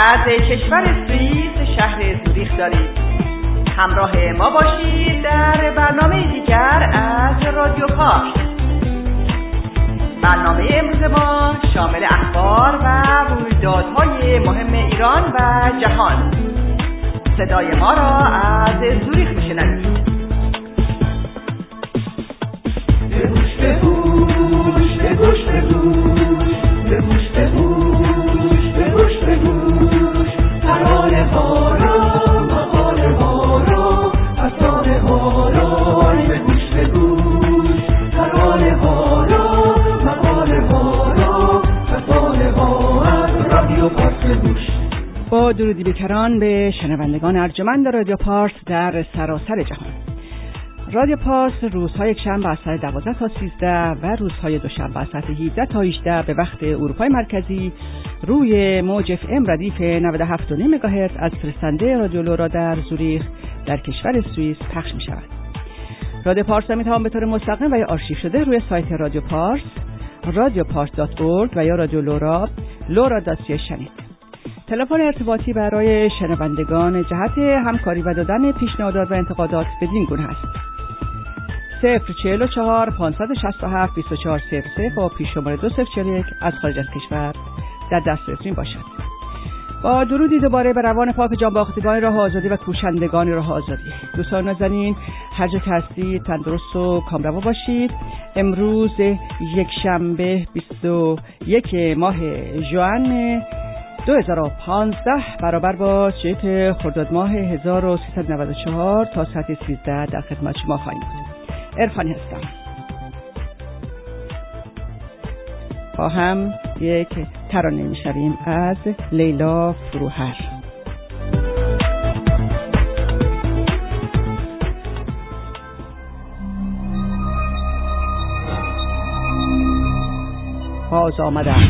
از کشور سوئیس شهر زوریخ دارید. همراه ما باشید در برنامه دیگر از رادیو پارس. برنامه امروز ما شامل اخبار و رویدادهای مهم ایران و جهان. صدای ما را از زوریخ میشنوید. با درودی بیکران به شنوندگان ارجمند رادیو پارس در سراسر جهان. رادیو پارس روزهای یکشنبه از ساعت 12 تا 13 و روزهای دوشنبه از ساعت 17 تا 18 به وقت اروپای مرکزی روی موج FM ردیف 97.9 مگاهرتز از فرستنده رادیو لورا در زوریخ در کشور سوئیس پخش می شود. رادیو پارس می توان به طور مستقیم و یا آرشیو شده روی سایت رادیو پارس radiopars.org و یا رادیو لورا lora.ca شنید. تلفن ارتباطی برای شنوندگان جهت همکاری و دادن پیشنهادات و انتقادات بدین گونه است: 044 567 2400 و پیش شماره 2041 از خارج از کشور در دسترس باشد. با درودی دوباره به روان پاک جانباختگان راه آزادی و کوشندگان راه آزادی. دوستان نازنین، هر جا که هستید تندرست و کامروا باشید. امروز یکشنبه 21 ماه ژوئن 2015 برابر با 31 خرداد ماه 1394 تا ساعت 13 در خدمت شما خواهیم بود. عرفانی هستم. با هم یک ترانه میشویم از لیلا فروهر. باز آمدم.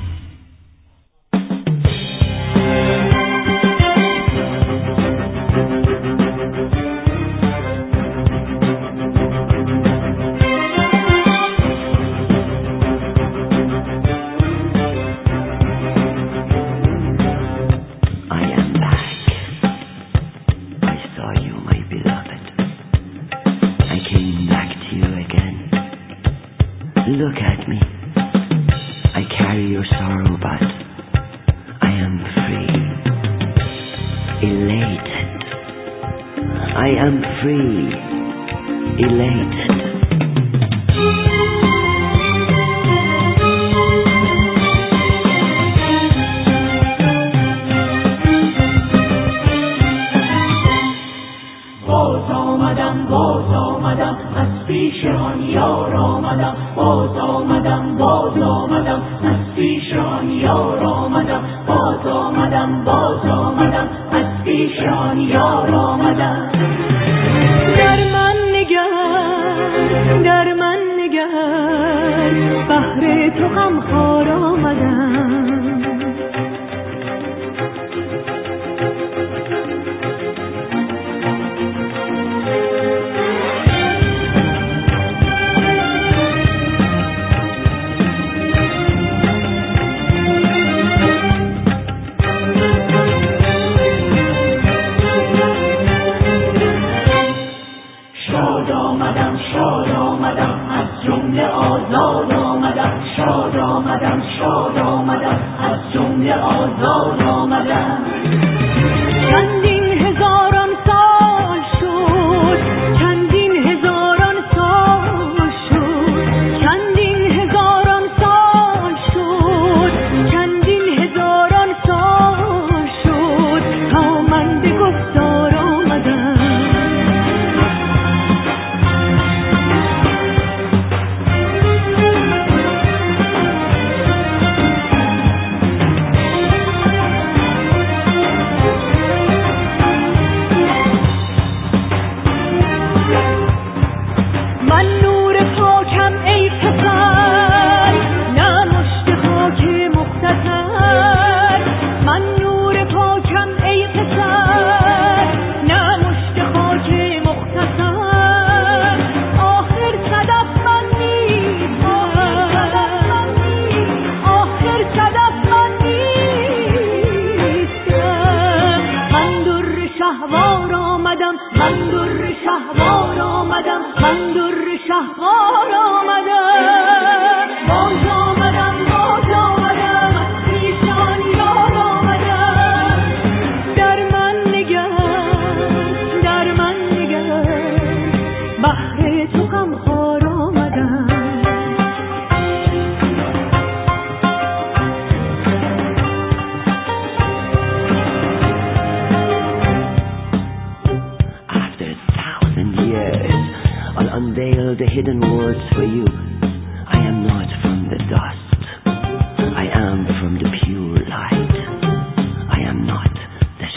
Look at me. I carry your sorrow, but I am free. Elated. I am free. Elated. باز آمدم از پیش آن یار آمدم. باز آمدم از پیش آن یار آمدم. باز آمدم از پیش آن یار آمدم. در من نگر بهر تو غمخوار آمدم. شاد آمدم آمدم، من در شهوار آمدم، من در شهوار آمدم، باز آمدم، باز آمدم، از پیشان یار آمدم. در من نگر، در من نگر، بهر تو غمخوار آمدم. Unveil the hidden words for you. I am not from the dust. I am from the pure light. I am not the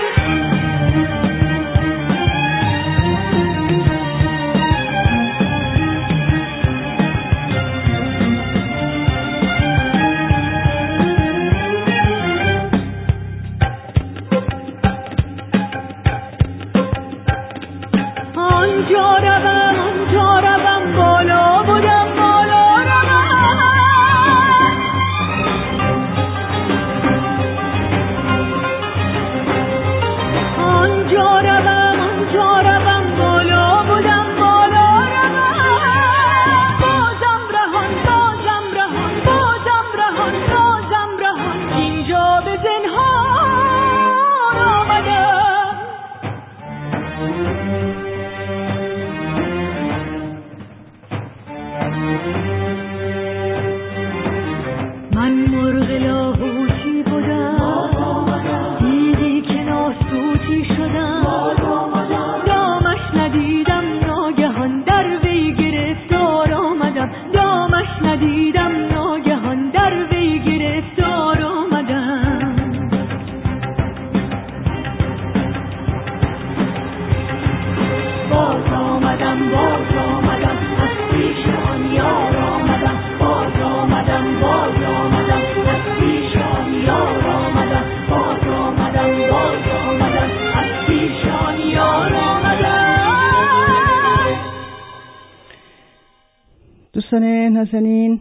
دوستان نازنین،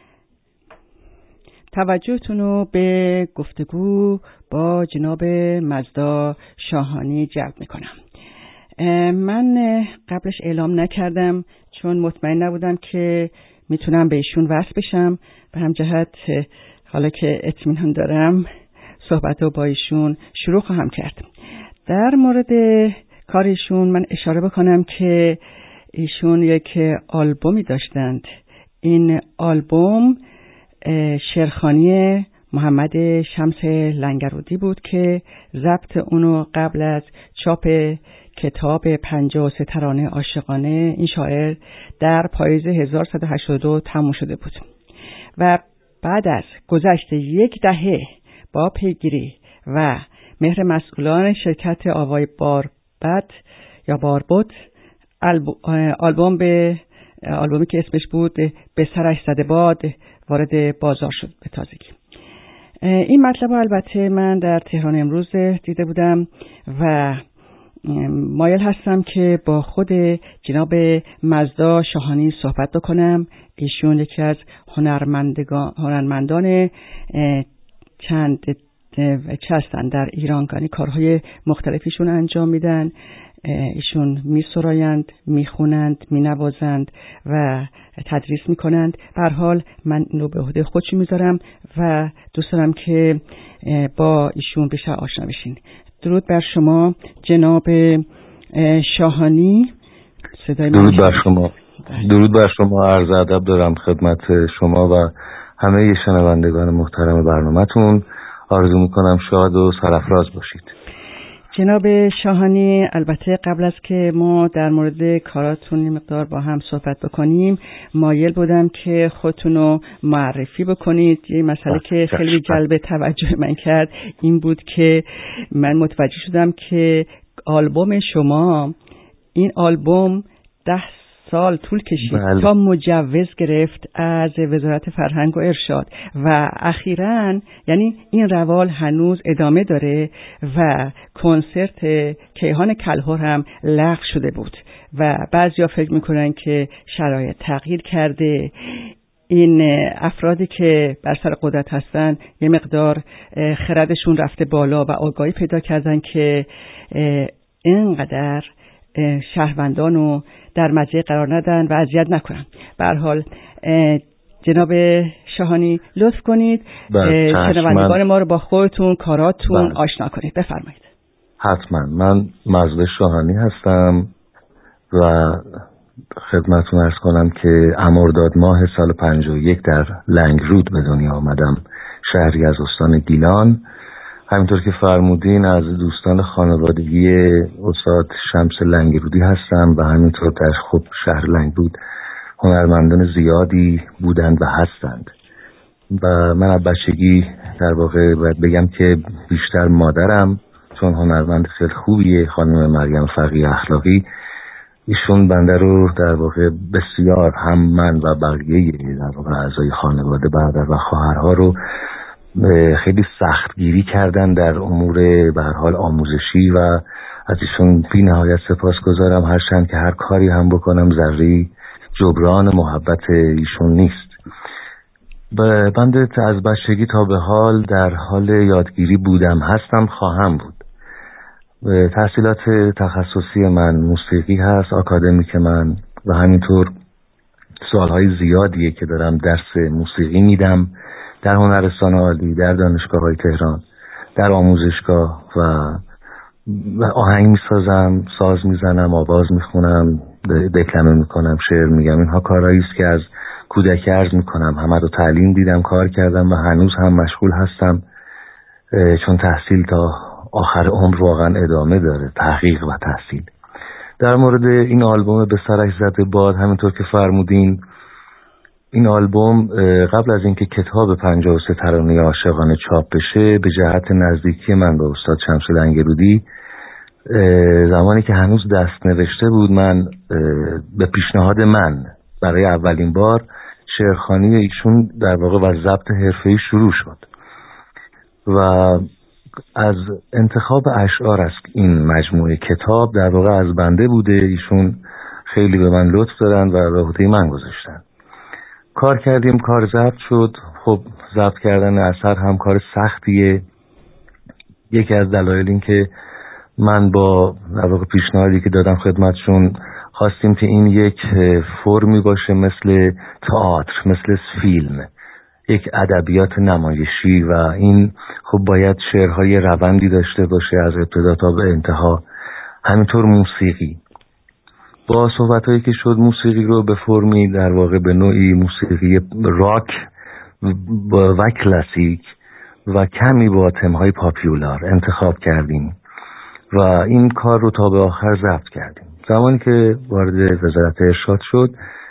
توجهتون رو به گفتگو با جناب مزدا شاهانی جلب میکنم. من قبلش اعلام نکردم چون مطمئن نبودم که میتونم به ایشون وصل بشم، به هم جهت حالا که اطمینان دارم صحبت رو با ایشون شروع خواهم کرد. در مورد کارشون من اشاره بکنم که ایشون یک آلبومی داشتند. این آلبوم شعرخوانی محمد شمس لنگرودی بود که ضبط اونو قبل از چاپ کتاب 53 ترانه عاشقانه این شاعر در پاییز 1182 تموم شده بود و بعد از گذشت یک دهه با پیگیری و مهر مسئولان شرکت آوای باربد یا باربد آلبومی که اسمش بود به سرش زده باد وارد بازار شد به تازگی. این مطلب البته من در تهران امروز دیده بودم و مایل هستم که با خود جناب مزدا شاهانی صحبت بکنم. ایشون یکی از هنرمندان چند هستند در ایران، یعنی کارهای مختلفیشون انجام میدن. ایشون میسرایند، میخونند، مینوازند و تدریس میکنند. به هر حال من اینو به عهده خودشون میذارم و دوست دارم که با ایشون بیشتر آشنا بشین. درود بر شما جناب شاهانی. درود بر شما. درود بر شما. عرض ادب دارم خدمت شما و همه شنوندگان محترم برنامه‌تون. آرزو میکنم شاد و سرافراز باشید. جناب شاهانی، البته قبل از که ما در مورد کاراتون مقدار با هم صحبت بکنیم مایل بودم که خودتون رو معرفی بکنید. یه مسئله که خیلی جلب توجه من کرد این بود که من متوجه شدم که آلبوم شما، این آلبوم 10 سال طول کشید تا مجوز گرفت از وزارت فرهنگ و ارشاد و اخیراً یعنی این روال هنوز ادامه داره و کنسرت کیهان کلهر هم لغو شده بود و بعضیا فکر میکنن که شرایط تغییر کرده. این افرادی که بر سر قدرت هستن یه مقدار خردشون رفته بالا و آگاهی پیدا کردن که اینقدر شهروندان رو در مزه قرار ندن و اذیت نکنن. به هر حال جناب شاهانی لطف کنید شنوندگان ما رو با خودتون کاراتون آشنا کنید. بفرمایید. حتما. من مجد شاهانی هستم و خدمتتون عرض کنم که مرداد ماه سال 51 در لنگرود به دنیا آمدم، شهری از استان گیلان. همینطور که فرمودین از دوستان خانوادگی استاد شمس لنگرودی هستم و همینطور در خب شهر لنگرود هنرمندان زیادی بودند و هستند و من از بچگی در واقع باید بگم که بیشتر مادرم چون هنرمند خیلی خوبیه، خانم مریم فقیه اخلاقی، ایشون بنده رو در واقع بسیار هم من و بقیه در واقع اعضای خانواده برادر و خواهرها رو خیلی سختگیری کردن در امور به هر حال آموزشی و از ایشون بی نهایت سپاسگزارم، هرچند که هر کاری هم بکنم ذره جبران محبت ایشون نیست. بنده از بچگی تا به حال در حال یادگیری بودم، هستم، خواهم بود. تحصیلات تخصصی من موسیقی هست، آکادمیک من، و همینطور سالهای زیادیه که دارم درس موسیقی میدم در هنرستان عالی، در دانشگاه‌های تهران، در آموزشگاه و آهنگ میسازم، ساز میزنم، آواز میخونم، دکلمه میکنم، شعر میگم. اینها کارهایی است که از کودکی عرض میکنم همه رو تعلیم دیدم، کار کردم و هنوز هم مشغول هستم، چون تحصیل تا آخر عمر واقعا ادامه داره، تحقیق و تحصیل. در مورد این آلبوم به سرش زده باد، همینطور که فرمودین، این آلبوم قبل از اینکه کتاب 53 ترانه عاشقانه چاپ بشه، به جهت نزدیکی من به استاد شمس لنگرودی، زمانی که هنوز دست نوشته بود، من به پیشنهاد من برای اولین بار شعرخوانی ایشون در واقع و ضبط حرفه‌ای شروع شد و از انتخاب اشعار از این مجموعه کتاب در واقع از بنده بوده. ایشون خیلی به من لطف دارن و به عهده من گذاشتن. کار کردیم، کار ضبط شد. خب ضبط کردن اثر هم کار سختیه. یکی از دلایل این که من با در واقع پیشنهادی که دادم خدمتشون خواستیم که این یک فرمی باشه مثل تئاتر، مثل فیلم، یک ادبیات نمایشی و این خب باید شعرهای روندی داشته باشه از ابتدا تا به انتها. همینطور موسیقی، با صحبتایی که شد موسیقی رو به فرمی در واقع به نوعی موسیقی راک و کلاسیک و کمی با تمهای پاپیولار انتخاب کردیم و این کار رو تا به آخر ضبط کردیم. زمانی که وارد وزارت ارشاد شد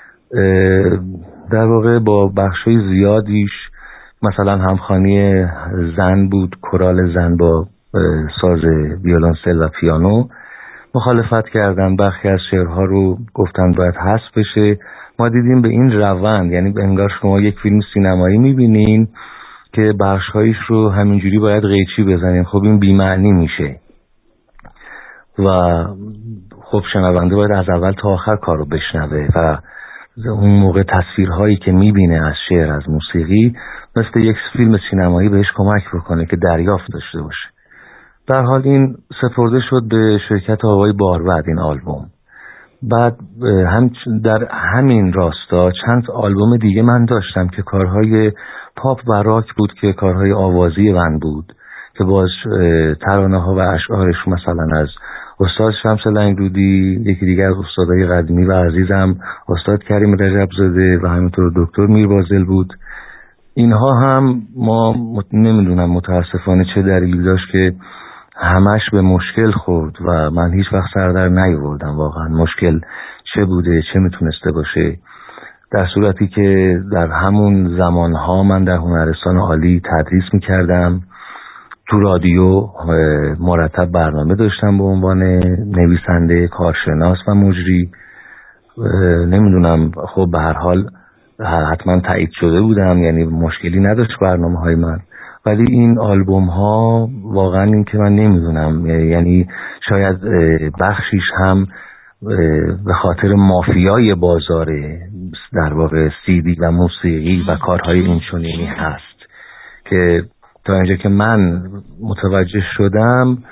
در واقع با بخشای زیادیش، مثلا همخوانی زن بود، کورال زن با ساز ویولنسل و پیانو، مخالفت کردن. برخی از شعرها رو گفتن باید حذف بشه. ما دیدیم به این روند، یعنی انگار شما یک فیلم سینمایی میبینین که بخشهایش رو همینجوری باید قیچی بزنین، خب این بی‌معنی میشه و خب شنونده باید از اول تا آخر کار رو بشنوه و اون موقع تصویرهایی که میبینه از شعر، از موسیقی، مثل یک فیلم سینمایی بهش کمک بکنه که دریافت داشته باشه. در حال این سپرده شد به شرکت آقای بارود این آلبوم. بعد هم در همین راستا چند آلبوم دیگه من داشتم که کارهای پاپ و راک بود، که کارهای آوازی من بود، که باز ترانه ها و اشعارش مثلا از استاد شمس لنگرودی، یکی دیگر از استادای قدیمی و عزیزم استاد کریم رجب‌زاده و همینطور دکتر میربازل بود. اینها هم ما نمیدونم متاسفانه چه دلیلی داشت که همش به مشکل خورد و من هیچ وقت سر در نیاوردم واقعا مشکل چه بوده، چه میتونسته باشه، در صورتی که در همون زمانها من در هنرستان عالی تدریس میکردم، تو رادیو مرتب برنامه داشتم به عنوان نویسنده، کارشناس و مجری. نمیدونم خب به هر حال حتما تایید شده بودم، یعنی مشکلی نداشت برنامه های من. ولی این آلبوم ها واقعا این که من نمیدونم، یعنی شاید بخشیش هم به خاطر مافیای بازار در واقع سیدی و موسیقی و کارهای اینچنینی هست که تا اینجا که من متوجه شدم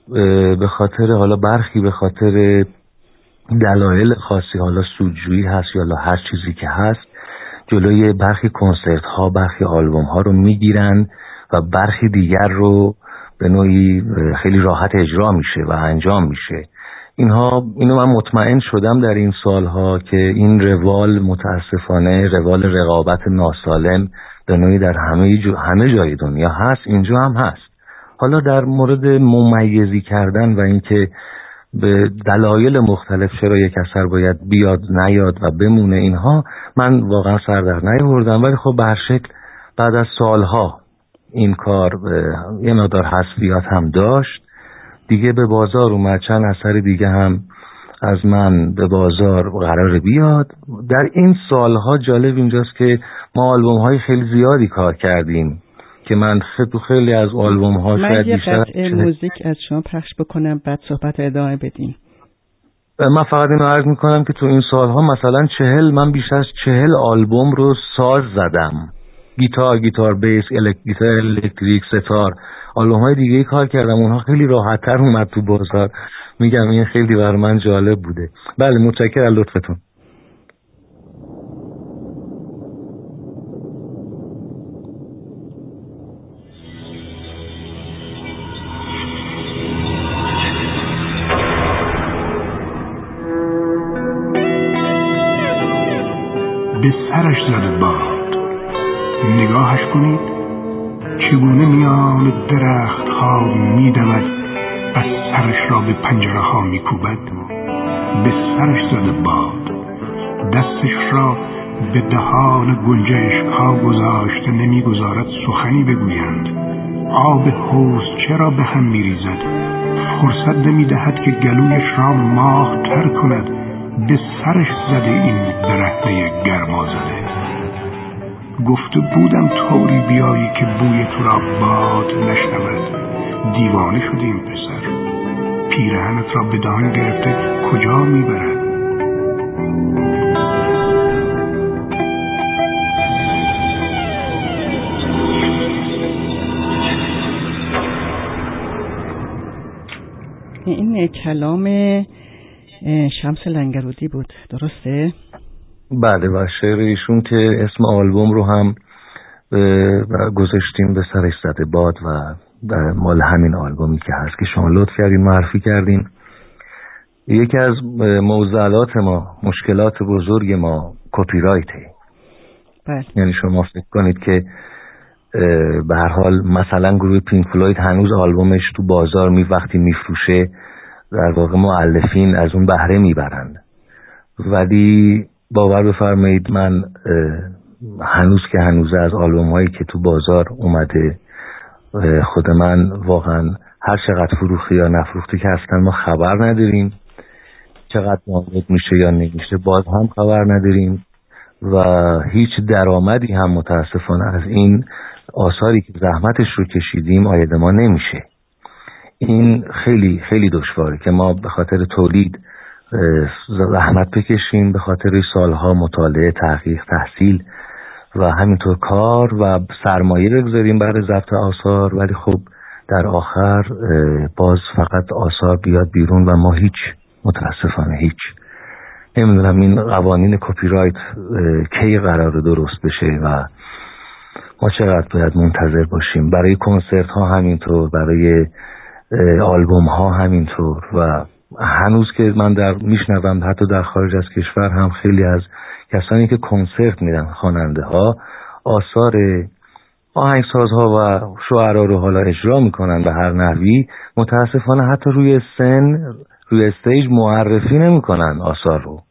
به خاطر حالا برخی به خاطر دلایل خاصی، حالا سودجویی هست یا هر چیزی که هست، جلوی برخی کنسرت ها برخی آلبوم ها رو میگیرن و برخی دیگر رو به نوعی خیلی راحت اجرا میشه و انجام میشه. اینو من مطمئن شدم در این سالها که این روال متاسفانه روال رقابت ناسالم به نوعی در همه جای دنیا هست، اینجا هم هست. حالا در مورد ممیزی کردن و اینکه به دلایل مختلف چرا یک اثر باید بیاد نیاد و بمونه، اینها من واقعا سر در نیاوردم، ولی خب به هر شکل بعد از سالها این کار یه مقدار حذفیات هم داشت دیگه، به بازار اومد. چند اثر دیگه هم از من به بازار قرار بیاد. در این سالها جالب اینجاست که ما آلبوم های خیلی زیادی کار کردیم که من خیلی از آلبوم ها شاید بیشتر موزیک از شما پخش بکنم بعد صحبت ادامه بدیم. من فقط اینو عرض میکنم که تو این سالها مثلا من بیشتر از 40 آلبوم رو ساز زدم، گیتار بیس، گیتار الکتریک، ستار، آلبوم های دیگه کار کردم، اونها خیلی راحت‌تر اومد تو بازار. میگم این خیلی برای من جالب بوده. بله متشکرم از لطفتون. به سرش زده باد، نگاهش کنید چگونه میان درخت ها میدود، از سرش را به پنجره ها میکوبد. به سرش زده باد، دستش را به دهان گنجشک ها گذاشته، نمیگذارد سخنی بگویند. آب حوض چرا به هم میریزد، فرصت نمیدهد که گلویش را ماه تر کند. به سرش زده این برهنه گرما زده. گفته بودم طوری بیایی که بوی تو را باد نشنود. دیوانه شده این پسر، پیرهنت را به دهان گرفته کجا میبرد؟ این کلام شمس لنگرودی بود، درسته؟ بله، و شعر ایشون که اسم آلبوم رو هم گذاشتیم به سرش زده باد و مال همین آلبومی که هست که شما لطف کردین معرفی کردین. یکی از معضلات ما، مشکلات بزرگ ما کپی رایته. بله. یعنی شما فکر کنید که به هر حال مثلا گروه پینک فلوید هنوز آلبومش تو بازار وقتی میفروشه در واقع مؤلفین از اون بهره میبرند، ولی باور بفرمایید من هنوز که هنوز از آلبوم هایی که تو بازار اومده خود من واقعا هر چقدر فروخته یا نفروخته که اصلا ما خبر نداریم، چقدر دانلود میشه یا نمیشه باز هم خبر نداریم و هیچ درآمدی هم متاسفانه از این آثاری که زحمتش رو کشیدیم آید ما نمیشه. این خیلی خیلی دشواره که ما به خاطر تولید زحمت بکشیم، به خاطر سالها مطالعه، تحقیق، تحصیل و همینطور کار و سرمایه بگذاریم برای ضبط آثار، ولی خب در آخر باز فقط آثار بیاد بیرون و ما متاسفانه هیچ. نمیدونم این قوانین کپی رایت کی قرار درست بشه و ما چقدر باید منتظر باشیم. برای کنسرت ها همینطور، برای آلبوم ها همینطور و هنوز که من میشنوم حتی در خارج از کشور هم خیلی از کسانی که کنسرت میدن، خواننده ها، آثار آهنگسازها و شاعرها رو حالا اجرا میکنن به هر نحوی، متاسفانه حتی روی استیج معرفی نمیکنن آثار رو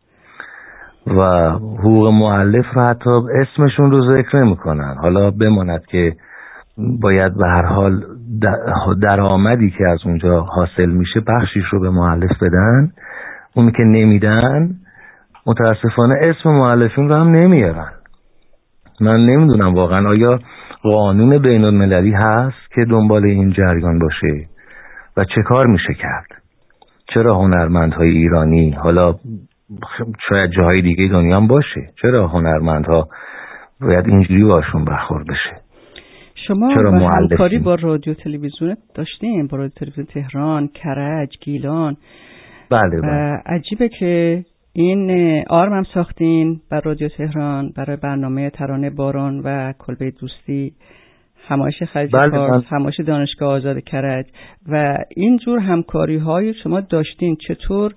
و حقوق مؤلف رو حتی اسمشون رو ذکر نمیکنن. حالا بماند که باید به هر حال درآمدی که از اونجا حاصل میشه بخشیش رو به مؤلف بدن، اون که نمیدن متاسفانه اسم مؤلفین رو هم نمیارن. من نمیدونم واقعا آیا قانون بین المللی هست که دنبال این جریان باشه و چه کار میشه کرد؟ چرا هنرمندهای ایرانی، حالا شاید جاهای دیگه دنیا هم باشه، چرا هنرمندها باید اینجوری باشون برخورد بشه؟ شما همکاری با رادیو تلویزیون داشتین، با رادیو تلویزیون تهران، کرج، گیلان. بله. عجیبه که این آرم هم ساختین بر رادیو تهران برای برنامه ترانه باران و کلبه دوستی، همایش خلیج فارس، همایش دانشگاه آزاد کرج و اینجور همکاری های شما داشتین. چطور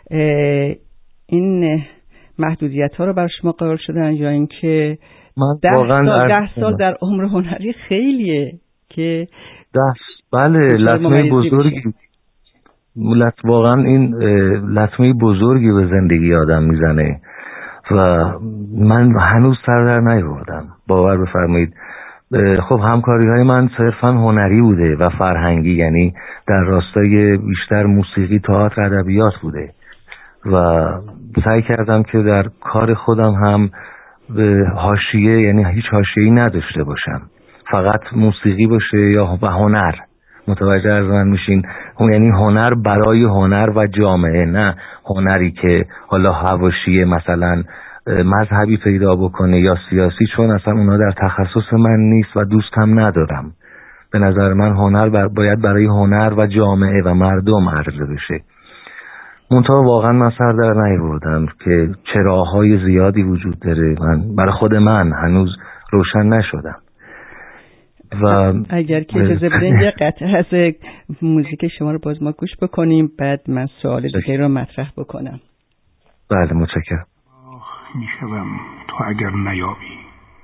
این محدودیت ها رو بر شما قائل شدن، یا اینکه 10 سال در عمر هنری خیلیه که بله لطمه بزرگی، واقعا این لطمه بزرگی به زندگی آدم میزنه و من هنوز سر در نیاوردم، باور بفرمایید. خب همکاری های من صرفا هنری بوده و فرهنگی، یعنی در راستای بیشتر موسیقی، تئاتر، ادبیات بوده و سعی کردم که در کار خودم هم به حاشیه، یعنی هیچ حاشیه‌ای نداشته باشم، فقط موسیقی باشه یا هنر. متوجه از من میشین؟ یعنی هنر برای هنر و جامعه، نه هنری که حالا حواشی مثلا مذهبی پیدا بکنه یا سیاسی، چون اصلا اونا در تخصص من نیست و دوستم ندارم. به نظر من هنر باید برای هنر و جامعه و مردم عرضه بشه. منتها واقعا من سر در نیاوردم که چراهای زیادی وجود داره، من برای خود من هنوز روشن نشدم. و اگر که اجازه بدین یه قطعه از موزیک شما رو باز ما گوش بکنیم، بعد من سوال دیگه رو مطرح بکنم. بله متشکرم. میشوم تو اگر نیابی،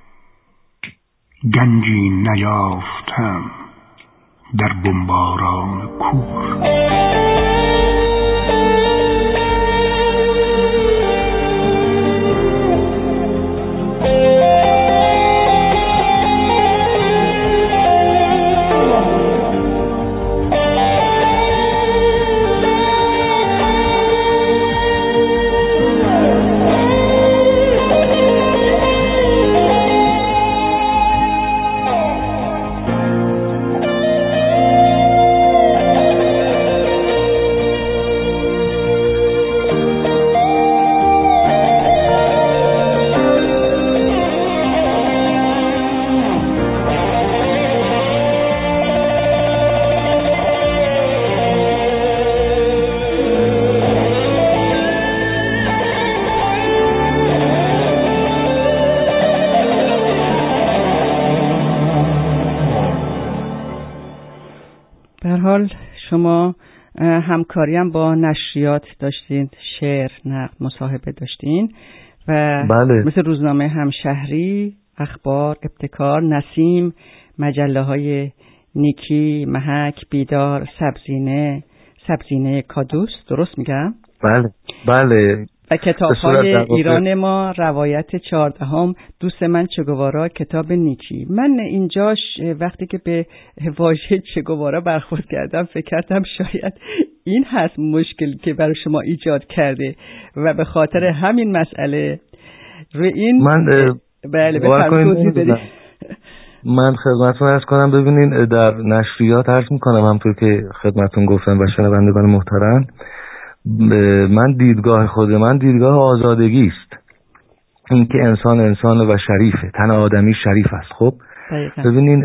گنجی نیافتم در بمباران کور. شما همکاریم با نشریات داشتین، شعر، نقد، مصاحبه داشتین و بله. مثل روزنامه همشهری، اخبار، ابتکار، نسیم، مجله های نیکی، محک، بیدار، سبزینه کادوس، درست میگم؟ بله بله. و کتاب‌های ایران ما، روایت 14، دوست من چگوارا، کتاب نیکی. من اینجاش وقتی که به واژه چگوارا برخورد کردم فکر کردم شاید این هست مشکلی که برای شما ایجاد کرده و به خاطر همین مسئله روی این بله بفرمایید. من خدمتتون عرض کنم، ببینین در نشریات عرض میکنم همونطور که خدمتتون گفتم و شنوندگان محترم، من دیدگاه خود من دیدگاه آزادگی است. این که انسان و شریفه، تن آدمی شریف است. خب ببینین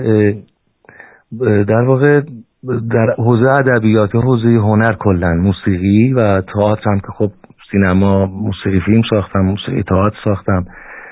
در واقع در حوزه ادبیات، حوزه هنر کلا، موسیقی و تئاتر هم که خب سینما، موسیقی فیلم ساختم، موسیقی تئاتر ساختم.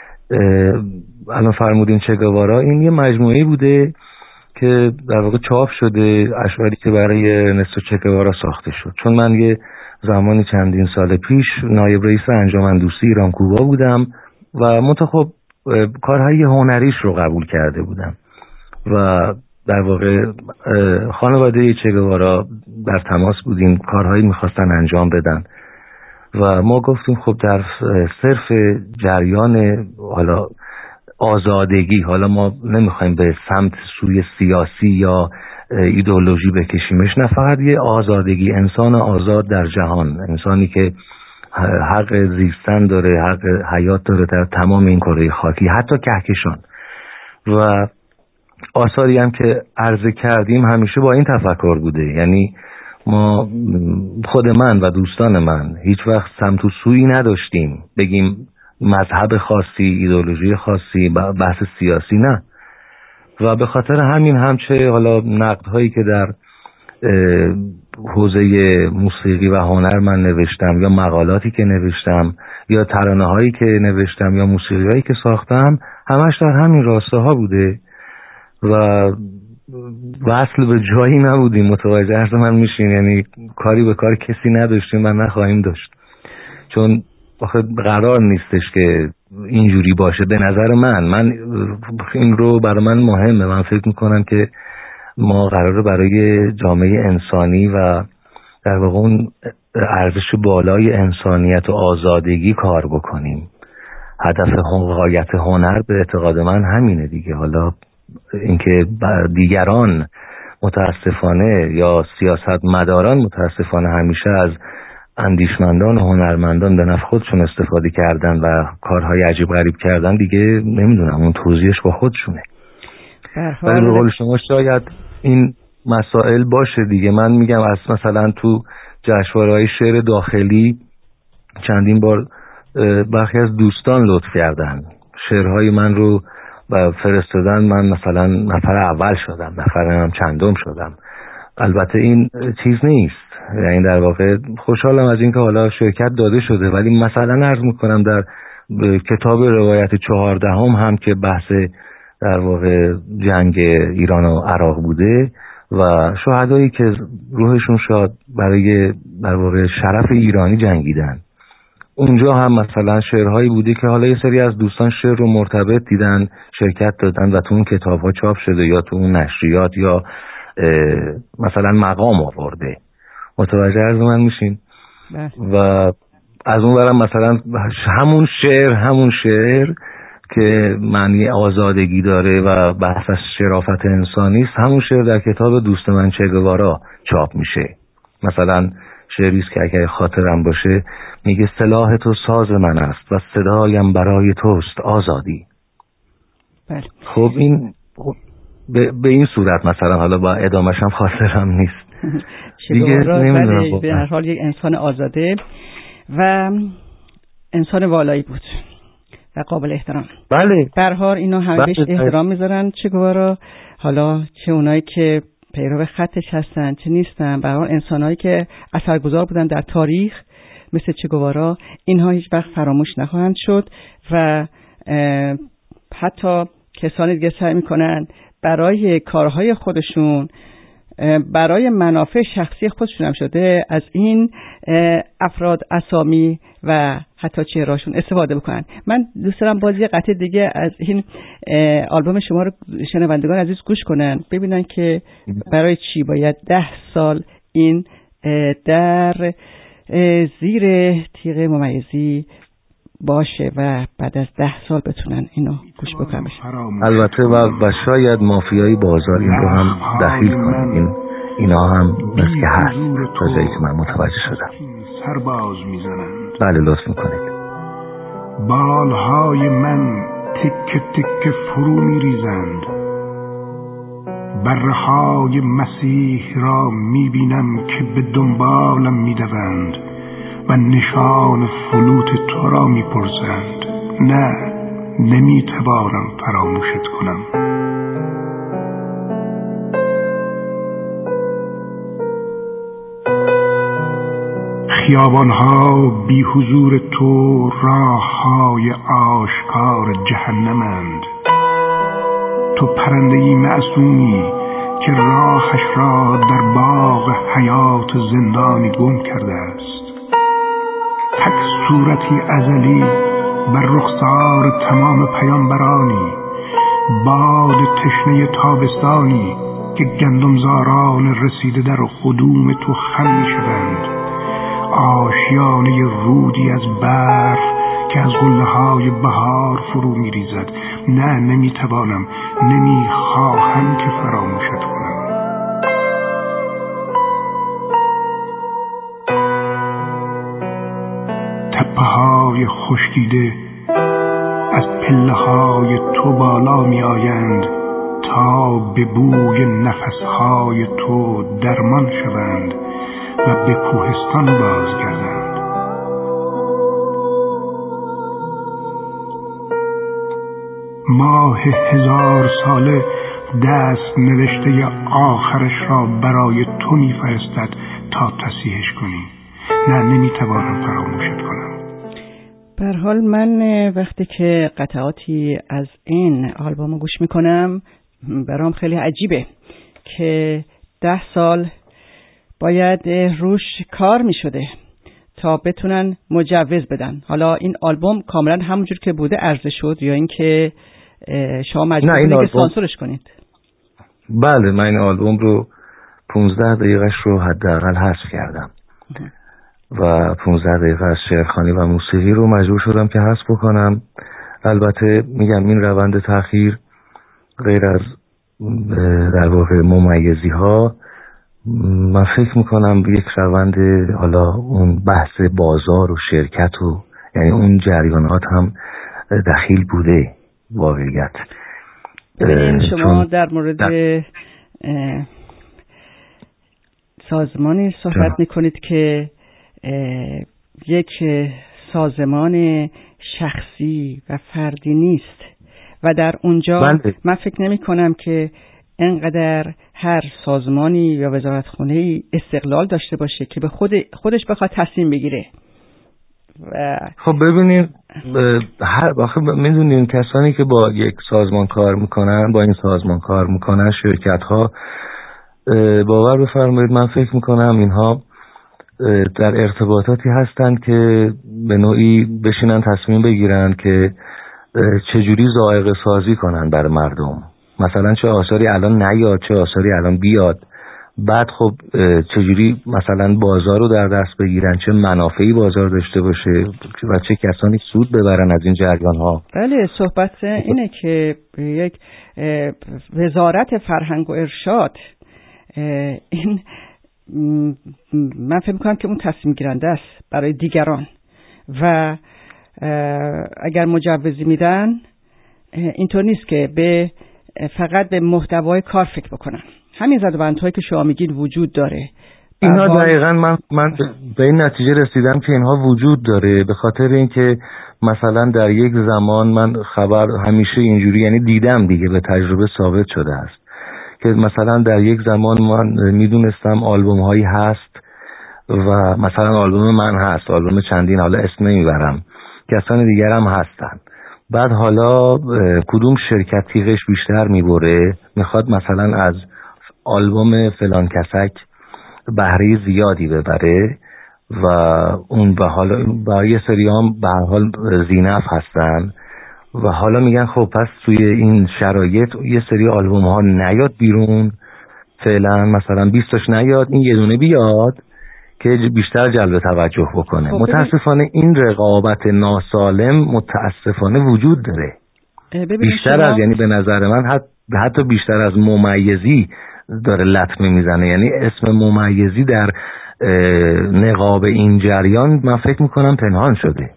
الان فرمودین چگوارا، این یه مجموعه‌ای بوده که در واقع چاپ شده، اشعاری که برای نستو چگوارا ساخته شد. چون من یه زمانی چندین سال پیش نایب رئیس انجمن دوستی ایران کوبا بودم و خب کارهای هنریش رو قبول کرده بودم و در واقع خانواده چگوارا در تماس بودیم، کارهایی میخواستن انجام بدن و ما گفتیم خب در صرف جریان حالا آزادگی، حالا ما نمیخوایم به سمت سوی سیاسی یا ایدئولوژی بکشیمش، نه، فقط یه آزادگی، انسان آزاد در جهان، انسانی که حق زیستن داره، حق حیات داره در تمام این کره خاکی، حتی کهکشان. و آثاری هم که عرضه کردیم همیشه با این تفکر بوده، یعنی ما خود من و دوستان من هیچ وقت سمت و سویی نداشتیم بگیم مذهب خاصی، ایدئولوژی خاصی، بحث سیاسی، نه، و به خاطر همین همچه حالا نقدهایی که در حوزه موسیقی و هنر من نوشتم یا مقالاتی که نوشتم یا ترانه‌هایی که نوشتم یا موسیقی‌هایی که ساختم همش در همین راسته ها بوده و وصل به جایی نبودیم. متوجه عرض من میشین؟ یعنی کاری به کار کسی نداشتیم و نخواهیم داشت، چون قرار نیستش که اینجوری باشه. به نظر من این رو برای من مهمه. من فکر میکنم که ما قراره برای جامعه انسانی و در واقع اون ارزش بالای انسانیت و آزادگی کار بکنیم. هدف غایت هنر به اعتقاد من همینه دیگه. حالا اینکه دیگران متاسفانه یا سیاستمداران متاسفانه همیشه از اندیشمندان و هنرمندان به نفع خودشون استفاده کردن و کارهای عجیب غریب کردن، دیگه نمیدونم اون توضیحش با خودشونه. ولی به قول شما شاید این مسائل باشه دیگه. من میگم از مثلا تو جشنواره‌های شعر داخلی چندین بار برخی از دوستان لطف کردن شعرهای من رو و فرستادن. من مثلا نفر اول شدم، نفرم چندم شدم. البته این چیز نیست، یعنی در واقع خوشحالم از اینکه حالا شرکت داده شده، ولی مثلا عرض میکنم در کتاب روایت 14 هم که بحث در واقع جنگ ایران و عراق بوده و شهدایی که روحشون شاد برای در واقع شرف ایرانی جنگیدن، اونجا هم مثلا شعرهایی بوده که حالا یه سری از دوستان شعر رو مرتبط دیدن، شرکت دادن و تو اون کتاب‌ها چاپ شده یا تو اون نشریات یا مثلا مقام آورده. متوجه عرض من میشین؟ و از اون برم مثلا همون شعر که معنی آزادگی داره و بحث از شرافت انسانی است، همون شعر در کتاب دوست من چه گوارا چاپ میشه. مثلا شعری است که اگر خاطرم باشه میگه سلاح تو ساز من است و صدایم برای توست آزادی. بله. خب این به این صورت مثلا، حالا با ادامه‌ش هم خاطرم نیست دیگه. نمیدونم، به هر حال یک انسان آزاده و انسان والایی بود و قابل احترام. بله. به هر حال اینا همه بهش احترام میذارن، چه گوارا، حالا چه اونایی که پیرو خطش هستن چه نیستن. به هر حال انسانایی که اثرگذار بودن در تاریخ مثل چه گوارا، اینها هیچ وقت فراموش نخواهند شد و حتی کسانی دیگه سعی میکنن برای کارهای خودشون، برای منافع شخصی خودشون هم شده، از این افراد اسامی و حتی چهرهاشون استفاده بکنن. من دوست دارم باز یه قطعه دیگه از این آلبوم شما رو شنوندگان عزیز گوش کنن، ببینن که برای چی باید 10 سال این در زیر تیغ ممیزی باشه و بعد از 10 سال بتونن اینو گوش بکنن. البته و شاید مافیای بازار این رو هم دخیل کنه. اینا هم مثل که هست تا جایی که من متوجه شدم. سرباز میزنند. بله لطف میکنید. بالهای من تک تک فرو میریزند، برهای مسیح را میبینم که به دنبالم میدوند و نشان فلوت تو را میپرسند. نه، نمیتوانم فراموشت کنم. خیابانها بی حضور تو راههای آشکار جهنمند. تو پرنده‌ای معصومی که راهش را در باغ حیات زندانی گم کرده است. تک صورتی ازلی بر رخسار تمام پیامبرانی، باد تشنه تابستانی که گندمزاران رسیده در قدوم تو خم می‌شوند. آشیانه رودی از برف که از غله‌های بهار فرو می‌ریزد. نه، نمی‌توانم، نمی‌خواهم که فراموشت کنم. تپه‌های خشکیده از پله‌های تو بالا می‌آیند تا به بوی نفس‌های تو درمان شوند و به کوهستان بازگردند. ماه 1000 ساله دست نوشته آخرش را برای تو میفرستد تا تصحیحش کنی. نه، نمیتوانم فراموشت کنم. به هر حال من وقتی که قطعاتی از این آلبوم گوش میکنم برام خیلی عجیبه که 10 سال باید روش کار میشده تا بتونن مجوز بدن. حالا این آلبوم کاملا همونجور که بوده عرضه شد یا اینکه شما مجبور بودید که سانسورش کنید؟ بله، من این آلبوم رو 15 دقیقش رو حداقل حذف کردم و 15 دقیقه از شعرخوانی و موسیقی رو مجبور شدم که حذف بکنم. البته میگم این روند تأخیر غیر از در واقع ممیزی ها، من فکر میکنم یک روند حالا اون بحث بازار و شرکت و یعنی اون جریانات هم دخیل بوده واقعیت. شما در مورد سازمانی صحبت میکنید که یک سازمان شخصی و فردی نیست و در اونجا من فکر نمی کنم که انقدر هر سازمانی یا وزارتخونه‌ای استقلال داشته باشه که به خودش بخواد تصمیم بگیره. خب ببینید، میدونین کسانی که با یک سازمان کار میکنن، با این سازمان کار میکنن، شرکت ها، باور بفرمایید من فکر میکنم اینها در ارتباطاتی هستن که به نوعی بشینن تصمیم بگیرن که چجوری ذائقه سازی کنن برای مردم. مثلا چه آثاری الان نیاد، چه آثاری الان بیاد، بعد خب چجوری مثلا بازار رو در دست بگیرن، چه منافعی بازار داشته باشه و چه کسانی سود ببرن از این جریان ها. بله، صحبت اینه که یک وزارت فرهنگ و ارشاد این من فکر می‌کنم که اون تصمیم گیرنده است برای دیگران و اگر مجوزی میدن اینطور نیست که فقط به محتوای کار فکر بکنن. همین زدوبندهایی که شما میگین وجود داره. اینها دقیقاً من به این نتیجه رسیدم که اینها وجود داره به خاطر اینکه مثلا در یک زمان من خبر همیشه اینجوری یعنی دیدم دیگه، به تجربه ثابت شده است که مثلا در یک زمان من میدونستم آلبوم هایی هست و مثلا آلبوم من هست، آلبوم چندین، حالا اسم نمیبرم، کسان دیگر هم هستن. بعد حالا کدوم شرکت تیغش بیشتر میبره، میخواد مثلا از آلبوم فلان کسک بهره زیادی ببره و اون به حالا برای یه سری هم به هر حال زینف هستن و حالا میگن خب پس توی این شرایط یه سری آلبوم ها نیاد بیرون فعلا، مثلا 20 تاش نیاد، این یه دونه بیاد که بیشتر جلب توجه بکنه. متاسفانه این رقابت ناسالم متاسفانه وجود داره، بیشتر از یعنی به نظر من حتی بیشتر از ممیزی داره لطمه میزنه. یعنی اسم ممیزی در نقاب این جریان من فکر میکنم پنهان شده.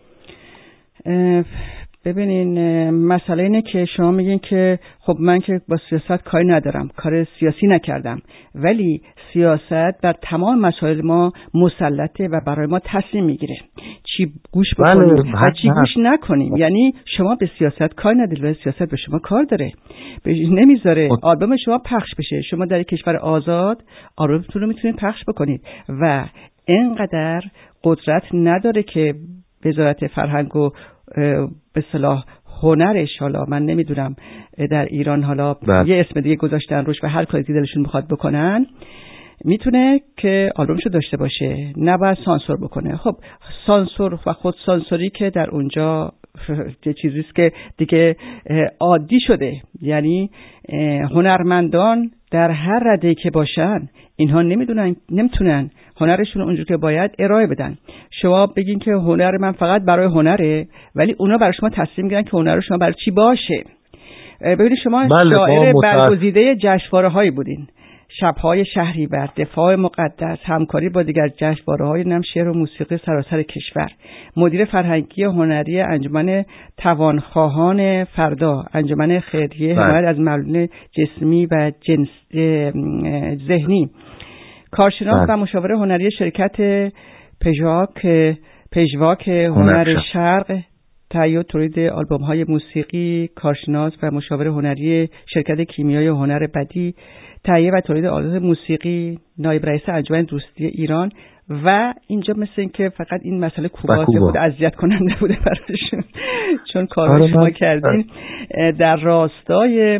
ببینین مسئله اینه که شما میگین که خب من که با سیاست کاری ندارم، کار سیاسی نکردم، ولی سیاست در تمام مسائل ما مسلطه و برای ما تصمیم میگیره چی گوش بکنیم و چی گوش نکنیم. یعنی شما به سیاست کاری ندارید ولی سیاست به شما کار داره، نمیذاره آلبوم شما پخش بشه. شما در کشور آزاد آلبومتون رو میتونید پخش بکنید و اینقدر قدرت نداره که وزارت فرهنگ و به اصطلاح هنرش، حالا من نمیدونم در ایران حالا یه اسم دیگه گذاشتن روش و هر کاری دلشون میخواد بکنن، میتونه که آلبومشو داشته باشه، نباید سانسور بکنه. خب سانسور و خود سانسوری که در اونجا یه چیزیست که دیگه عادی شده. یعنی هنرمندان در هر رده‌ای که باشن اینها نمیتونن هنرشون اونجور که باید ارائه بدن. شما بگین که هنر من فقط برای هنره، ولی اونا برای شما تصمیم میگیرن که هنر شما برای چی باشه. ببینید شما شاعر برگزیده جشنواره‌هایی بودین، شب‌های شهریور، دفاع مقدس، همکاری با دیگر جشنواره‌های نم شعر و موسیقی سراسر کشور، مدیر فرهنگی هنری انجمن توانخواهان فردا، انجمن خیریه حمایت از معلولان جسمی و ذهنی، کارشناس و مشاور هنری شرکت پژواک هنر شرق، تهیه تولید آلبوم‌های موسیقی، کارشناس و مشاور هنری شرکت کیمیای هنر بدی، تهیه و تولید آلات موسیقی، نایب رئیس انجمن دوستی ایران. و اینجا مثل این که فقط این مسئله کوبا بود اذیت کننده بوده براشون، چون کارهای شما کردین در راستای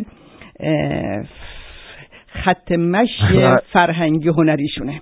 خط مشی فرهنگی هنریشونه.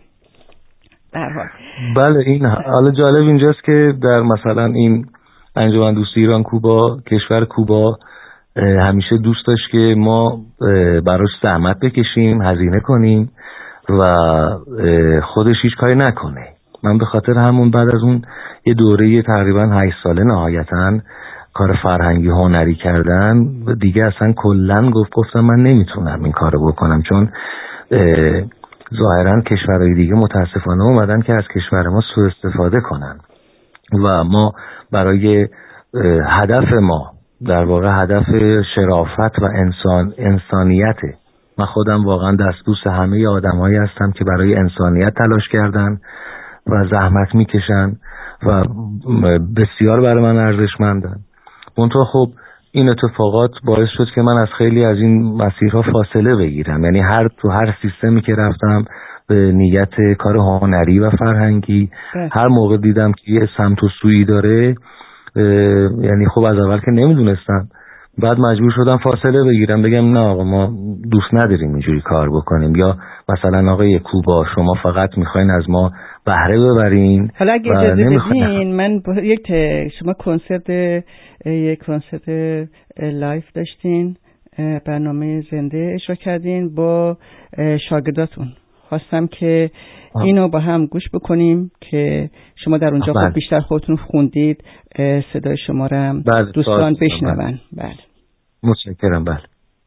بله، این حالا جالب اینجاست که در مثلا این انجمن دوستی ایران کوبا، کشور کوبا همیشه دوست داشت که ما براش زحمت بکشیم، هزینه کنیم و خودش هیچ کاری نکنه. من به خاطر همون بعد از اون یه دوره تقریبا 8 ساله نهایتاً کار فرهنگی هنری کردن دیگه اصلا کلن گفتم من نمیتونم این کارو بکنم، چون ظاهرا کشورهای دیگه متاسفانه اومدن که از کشور ما سوء استفاده کنن و ما برای هدف ما در واقع هدف شرافت و انسانیته. من خودم واقعا دستبوس همه آدمایی هستم که برای انسانیت تلاش کردن و زحمت میکشن و بسیار برای من ارزشمندن. منتها خب این اتفاقات باعث شد که من از خیلی از این مسیرها فاصله بگیرم. یعنی تو هر سیستمی که رفتم به نیت کار هنری و فرهنگی، هر موقع دیدم که یه سمت و سویی داره، یعنی خب از اول که نمیدونستم، بعد مجبور شدم فاصله بگیرم، بگم نه آقا ما دوست نداریم اینجوری کار بکنیم، یا مثلا آقای کوبا شما فقط میخواین از ما بهره ببرین. حالا اگه اجازه بدین من شما یک کنسرت لایف داشتین، برنامه زنده اجرا کردین با شاگرداتون، خواستم که اینو با هم گوش بکنیم که شما در اونجا خب بیشتر خودتون خوندید، صدای شما رو هم دوستان بشنون. بله متشکرم. بله.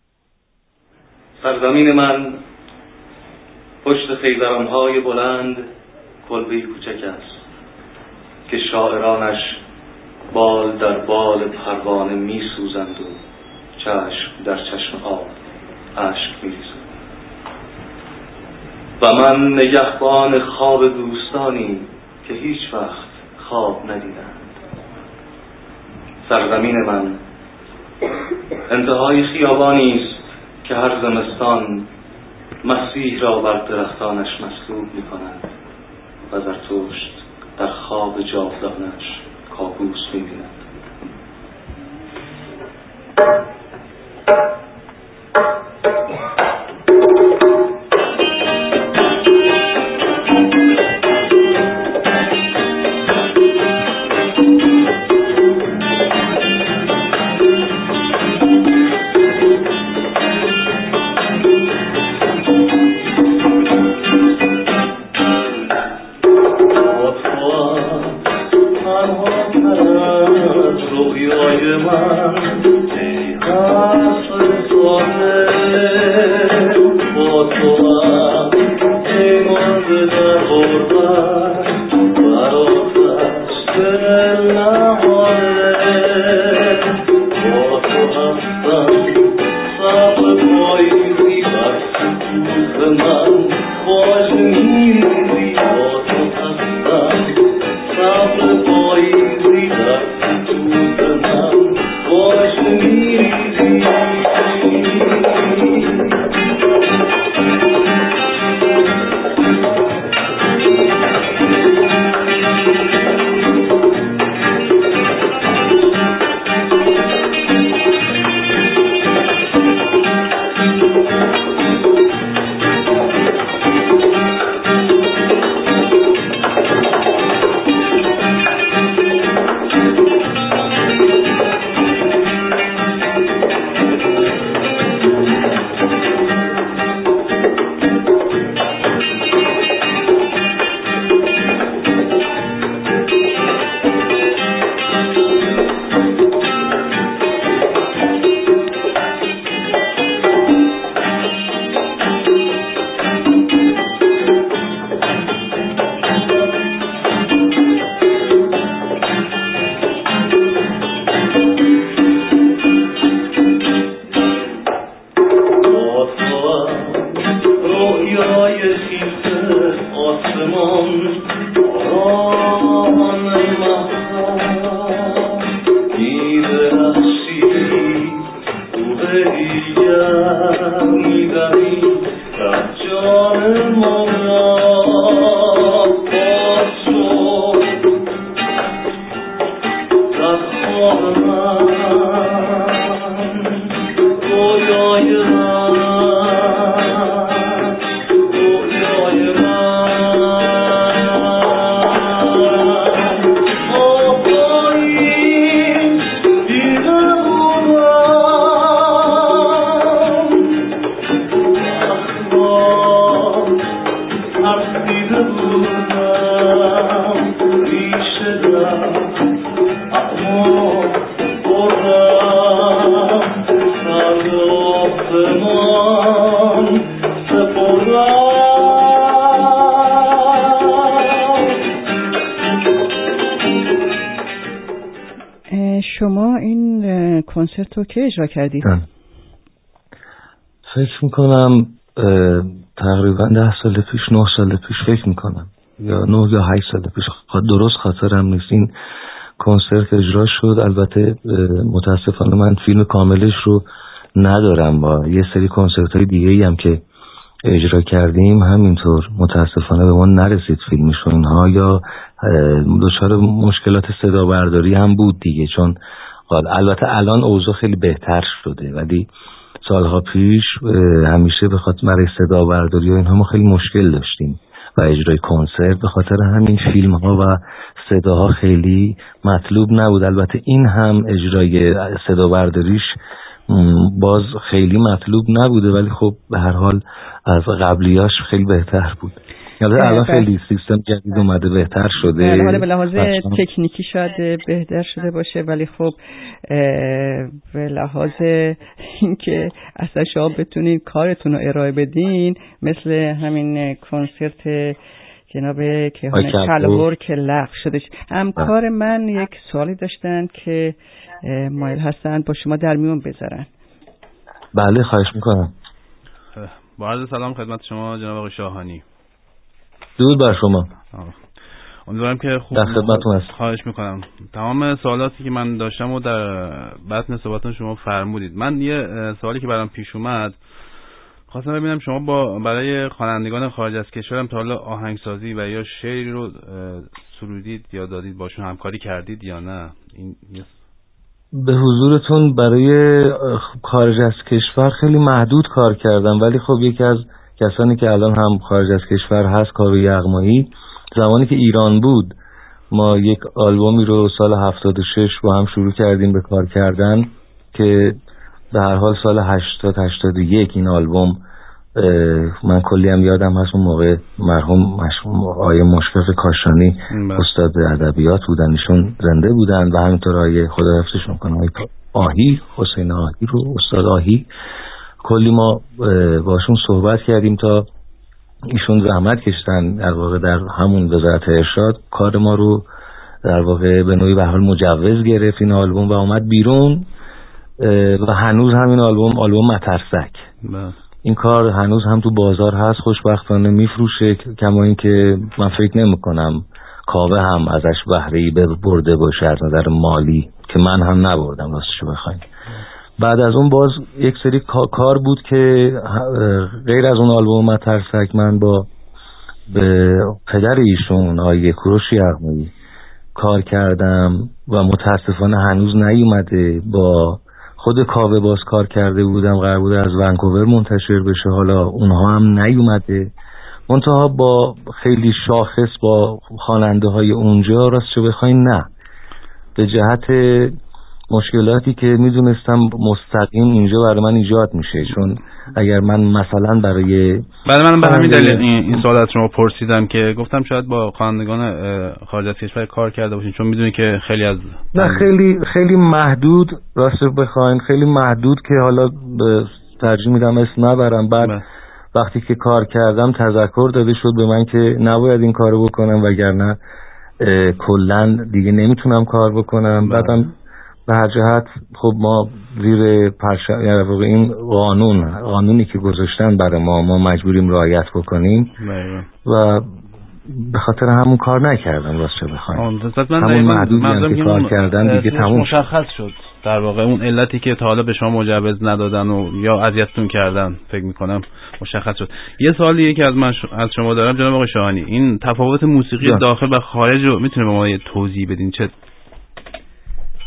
سرزمین من پشت خیزران‌های بلند کلبه‌ای کوچک است که شاعرانش بال در بال پروانه می‌سوزند و چشم در چشم آب اشک می‌ریزند و من نگهبان خواب دوستانی که هیچ وقت خواب ندیدند. سرزمین من انتهای خیابانی است که هر زمستان مسیح را بر درختانش مصلوب می‌کنند و زرتشت در خواب جاودانش کابوس می‌بیند. شما این کنسرت رو که اجرا کردید؟ فکر میکنم تقریبا 10 سال پیش 9 سال پیش فکر میکنم یا 9 یا 8 سال پیش، درست خاطرم نیست. این کنسرت اجرا شد. البته متاسفانه من فیلم کاملش رو ندارم، با یه سری کنسرت های دیگه ای هم که اجرا کردیم همینطور متاسفانه به ما نرسید فیلمشون اینها، یا دچار مشکلات صدا برداری هم بود دیگه، چون البته الان اوضاع خیلی بهتر شده، ولی سالها پیش همیشه به خاطر برای صدا برداری و اینها ما خیلی مشکل داشتیم و اجرای کنسرت به خاطر همین فیلم ها و صداها خیلی مطلوب نبود. البته این هم اجرای صدا برداریش باز خیلی مطلوب نبوده، ولی خب به هر حال از قبلیاش خیلی بهتر بود. الان خیلی سیستم جدید اومده بهتر شده، حالا به لحاظ تکنیکی شاید بهتر شده باشه، ولی خب به لحاظ اینکه اصلا شما بتونین کارتون رو ارائه بدین، مثل همین کنسرت جناب کیهان کلهر که لغو شدش. همکار من یک سوالی داشتن که مایل هستن با شما در میون بذارن. بله خواهش میکنم. با عرض سلام خدمت شما جناب آقای شاهانی. درود بر شما. امیدوارم که خوب در خدمتتون هستم. خواهش میکنم. تمام سوالاتی که من داشتم و در بطن صحبتتون شما فرمودید. من یه سوالی که برام پیش اومد خواستم ببینم شما برای خوانندگان خارج از کشورم تا حالا آهنگسازی و یا شعری رو سرودید یا دادید، باشون همکاری کردید یا نه؟ این به حضورتون برای خارج از کشور خیلی محدود کار کردم، ولی خب یکی از کسانی که الان هم خارج از کشور هست کاوه یغمایی، زمانی که ایران بود ما یک آلبومی رو سال 76 با هم شروع کردیم به کار کردن که به هر حال سال 81 این آلبوم من کلی هم یادم هست اون موقع مرحوم آقای مشفق کاشانی استاد ادبیات بودن، ایشون زنده بودن و همینطور آقای خدا حفظشون کنه آقای آهی، حسین آهی رو استاد آهی، کلی ما باشون صحبت کردیم تا ایشون زحمت کشتن در واقع در همون وزارت ارشاد کار ما رو در واقع به نوعی به حال مجوز گرفت این آلبوم و اومد بیرون و هنوز همین آلبوم مترسک این کار هنوز هم تو بازار هست، خوشبختانه میفروشه، کما این که من فکر نمی کنم کاوه هم ازش بهره‌ای برده باشه از نظر مالی، که من هم نبردم راستشو بخواید. بعد از اون باز یک سری کار بود که غیر از اون آلبوم مترسک من با پدر ایشون آقای کوروش یغمایی کار کردم و متاسفانه هنوز نیومده. با خود کاوه باز کار کرده بودم، قرار بود از ونکوور منتشر بشه، حالا اونها هم نیومده. منتها با خیلی شاخص با خواننده های اونجا راستشو بخواین نه، به جهت مشکلاتی که میدونستم مستقیم اینجا برای من ایجاد میشه، چون اگر من مثلا برای من به همین دلیل این سوال از شما پرسیدم که گفتم شاید با خوانندگان خارج از کشور کار کرده باشین، چون میدونی که خیلی از خیلی محدود راستش بخواین، خیلی محدود که حالا ترجیح میدم اسم نبرم. بعد وقتی که کار کردم تذکر داده شد به من که نباید این کارو بکنم وگرنه کلا دیگه نمیتونم کار بکنم. بعدم به هر جهت خب ما زیر یعنی واقعا این قانونی که گذاشتن برای ما مجبوریم رعایت بکنیم و به خاطر همون کار نکردم راستش بخوایم. همون محدودی که کار کردن دیگه تموم مشخص شد در واقع اون علتی که تا حالا به شما مجوز ندادن و یا اذیتتون کردن فکر میکنم مشخص شد. یه سوالی که از شما دارم جناب آقای شاهانی، این تفاوت موسیقی داخل و خارج رو میتونه به ما یه توضیح بدین؟ چه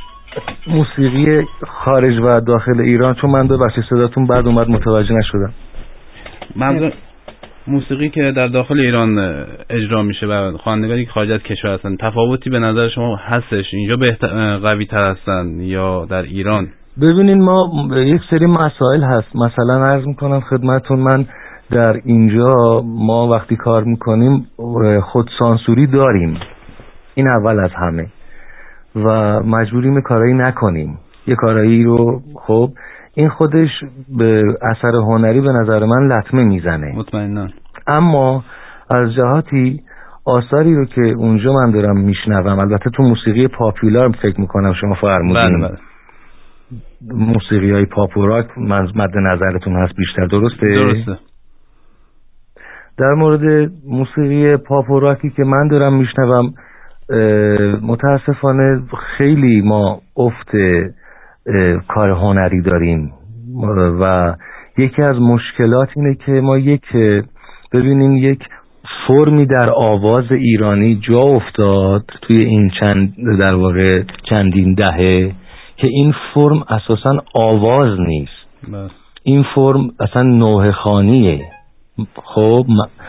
موسیقی خارج و داخل ایران، چون من ببخشید صداتون بعد اومد متوجه نشدم. منظور موسیقی که در داخل ایران اجرا میشه و خوانندگانی که خارج از کشور هستن، تفاوتی به نظر شما هستش؟ اینجا قوی تر هستن یا در ایران؟ ببینین ما یک سری مسائل هست. مثلا عرض میکنم خدمتون، من در اینجا ما وقتی کار میکنیم خودسانسوری داریم، این اول از همه، و مجبوریم کارایی نکنیم. یه کارایی رو خب این خودش به اثر هنری به نظر من لطمه میزنه مطمئنا. اما از جهاتی آثاری رو که اونجا من دارم میشنوم، البته تو موسیقی پاپولار فکر میکنم شما فرمودین، بله. موسیقی های پاپ و راک مد نظرتون هست بیشتر، درسته؟ در مورد موسیقی پاپ و راکی که من دارم میشنوم، متاسفانه خیلی ما افت کار هنری داریم و یکی از مشکلات اینه که ما ببینیم یک فرمی در آواز ایرانی جا افتاد توی این در واقع چندین دهه که این فرم اساساً آواز نیست. این فرم اصلا نوحه خوانیه، خب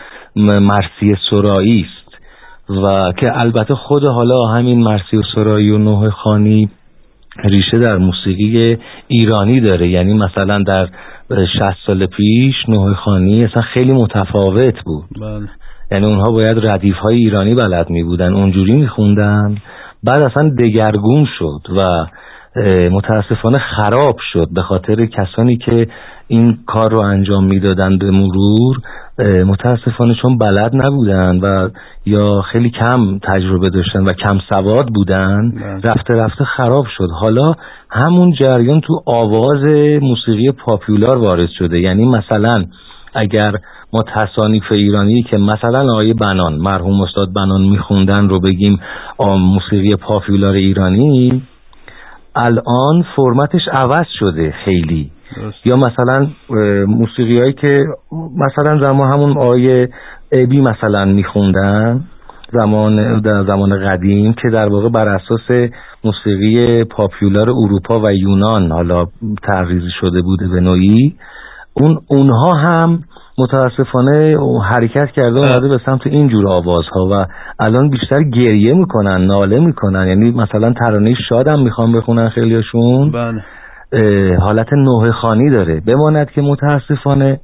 مرثیه سرایی است، و که البته خود حالا همین مرثیه سرایی و نوحه خوانی ریشه در موسیقی ایرانی داره. یعنی مثلا در 60 سال پیش نوحه خوانی اصلا خیلی متفاوت بود. یعنی اونها باید ردیف‌های ایرانی بلد می بودن، اونجوری می خوندن، بعد اصلا دگرگون شد و متاسفانه خراب شد به خاطر کسانی که این کار رو انجام میدادن به مرور، متاسفانه چون بلد نبودن و یا خیلی کم تجربه داشتن و کم سواد بودن، رفته خراب شد. حالا همون جریان تو آواز موسیقی پاپولار وارد شده. یعنی مثلا اگر ما تصانیف ایرانی که مثلا آقای بنان، مرحوم استاد بنان میخوندن رو بگیم موسیقی پاپولار ایرانی، الان فرمتش عوض شده خیلی. یا مثلا موسیقی هایی که مثلا همون آقای ابی مثلا میخوندن در زمان قدیم که در واقع بر اساس موسیقی پاپولار اروپا و یونان حالا تغذیه شده بوده به نوعی، اونها هم متاسفانه حرکت کرده اومده به سمت اینجور آوازها و الان بیشتر گریه میکنن، ناله میکنن. یعنی مثلا ترانه شادم میخوان بخونن خیلیاشون، بله، حالت نوحه خوانی داره. بماند که متاسفانه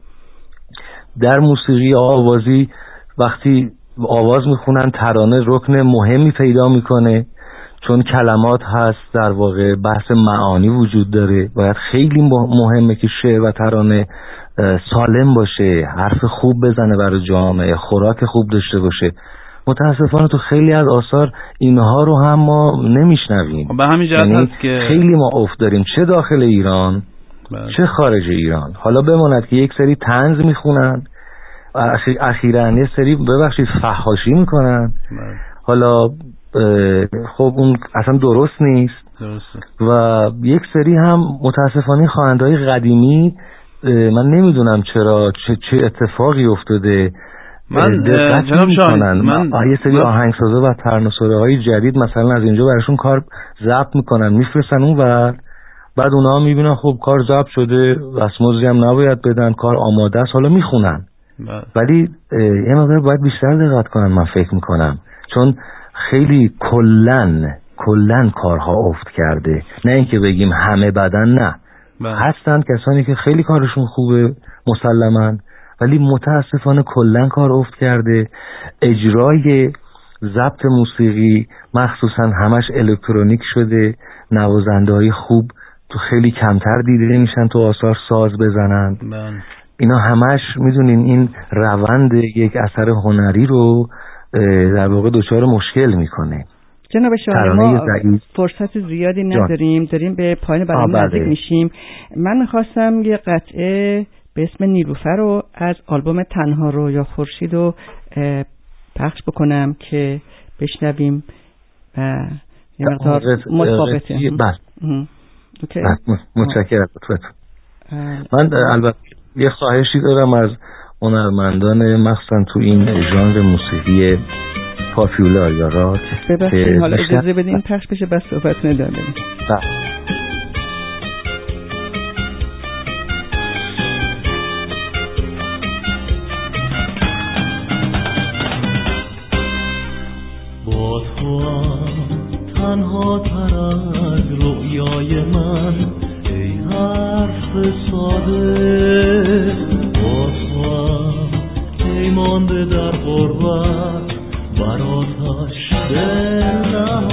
در موسیقی آوازی وقتی آواز میخونن ترانه رکن مهمی پیدا میکنه، چون کلمات هست، در واقع بحث معانی وجود داره. باید خیلی مهمه که شعر و ترانه سالم باشه، حرف خوب بزنه برای جامعه، خوراک خوب داشته باشه. متاسفانه تو خیلی از آثار اینها رو هم ما نمیشنویم. به همین جهت هست که خیلی ما افت داریم، چه داخل ایران چه خارج ایران. حالا بماند که یک سری طنز میخونن، اخیراً یه سری ببخشید فحاشی میکنن. حالا خب اون اصلا درست نیست. و یک سری هم متاسفانه خواننده‌های قدیمی، من نمیدونم چرا چه اتفاقی افتاده، من جناب شاهین یه سری آهنگسازا و ترانه‌سراهای جدید مثلا از اینجا براشون کار ضبط میکنن میفرستن اون بعد اونها میبینن خب کار ضبط شده، دستمزدی هم نباید بدن، کار آماده است، حالا میخونن. ولی یه مقدار باید بیشتر دقت کنن، من فکر میکنم، چون خیلی کلن کارها افت کرده. نه اینکه بگیم همه بدن، نه، هستن کسانی که خیلی کارشون خوبه مسلماً، ولی متاسفانه کلن کار افت کرده. اجرای ضبط موسیقی مخصوصاً همش الکترونیک شده، نوازنده‌های خوب تو خیلی کمتر دیده میشن تو آثار ساز بزنن. اینا همش میدونین این روند یک اثر هنری رو در واقع دچار مشکل میکنه. جناب شاهین، ما فرصت زیادی نداریم، داریم به پایان برنامه نزدیک میشیم. من میخواستم یه قطعه به اسم نیلوفر رو از آلبوم تنها رو یا خورشید رو پخش بکنم که بشنویم و یه مقدار مطابقته. متشکرم. من البته یه خواهشی دارم از هنرمندان مخصوصا تو این ژانر موسیقی پاپولار یا راک که حالا اجازه بدین پخش بشه بس صحبت ندارم. تنها تر از رویای من، ای حرف ساده با توام، ای مانده در غربت براتش دل